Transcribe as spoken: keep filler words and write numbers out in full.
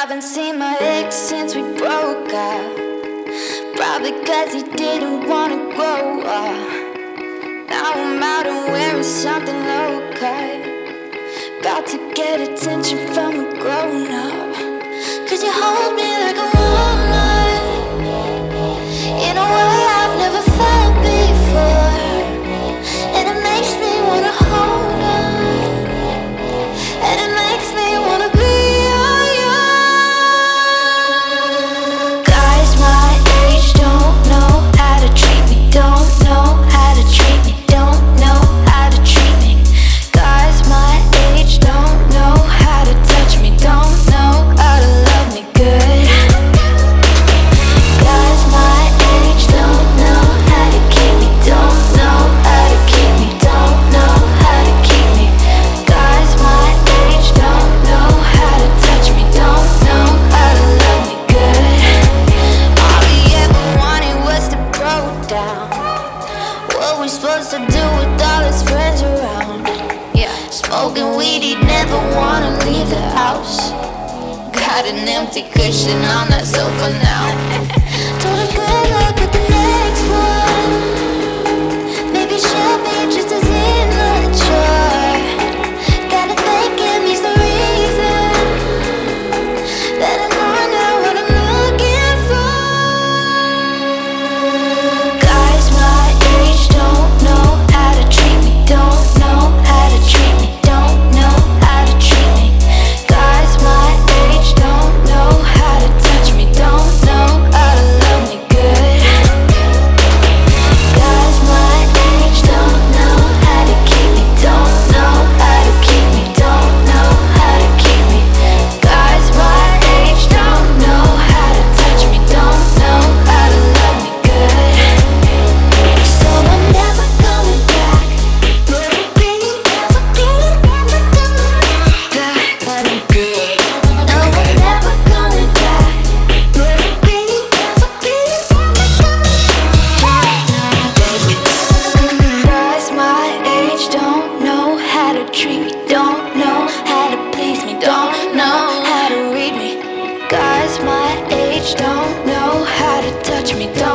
Haven't seen my ex since we broke up. Probably cause he didn't wanna grow up. Now I'm out and wearing something low cut. About to get attention from a grown up. Cause you hold me like a woman in a way I've never felt before. And it makes me wanna hold on. And it makes me wanna be on you. Guys my age don't know how to treat me. Don't know how to treat me. Don't know how to treat me. Guys my age don't know how to touch me. Don't know how to love me good. Guys my age don't know how to keep me. Don't know how to keep me. Don't know how to keep me. Guys my age don't know how to touch me. Don't know how to love me good. All he ever wanted was to go down. What we supposed to do with all his friends around? Yeah, smoking weed, he'd never wanna leave the house. Got an empty cushion on that sofa now. Told her good luck with the next one. Maybe she'll be just as immature. Gotta thank him, he's the reason that I know now what I'm looking for. Guys my age don't know how to treat me. Don't know how to treat me. Don't know how to treat me. Guys my age don't know how to touch me. Don't know how to love me good. Guys my age don't know how to keep me. Don't know how to keep me. Don't know how to keep me. Guys my age don't know how to touch me. Don't know how to love me good. So I'm never coming back. Never be, never be, never coming back. I'm good. No, I'm never coming back. Never be, never be, never coming back. Guys my age don't know how to treat me. Don't know how to please me. Don't know how to read me. Guys my age don't know how to touch me. Don't